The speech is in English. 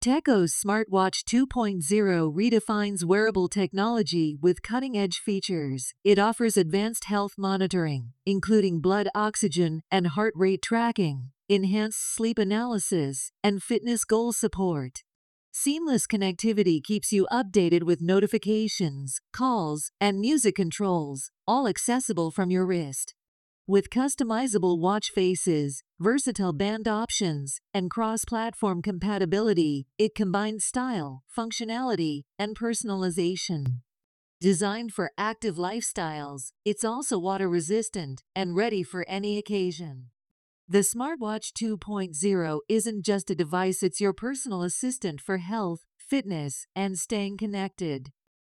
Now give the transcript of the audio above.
Teco's Smartwatch 2.0 redefines wearable technology with cutting-edge features. It offers advanced health monitoring, including blood oxygen and heart rate tracking, enhanced sleep analysis, and fitness goal support. Seamless connectivity keeps you updated with notifications, calls, and music controls, all accessible from your wrist. With customizable watch faces, versatile band options, and cross-platform compatibility, it combines style, functionality, and personalization. Designed for active lifestyles, it's also water-resistant and ready for any occasion. The Smartwatch 2.0 isn't just a device, it's your personal assistant for health, fitness, and staying connected.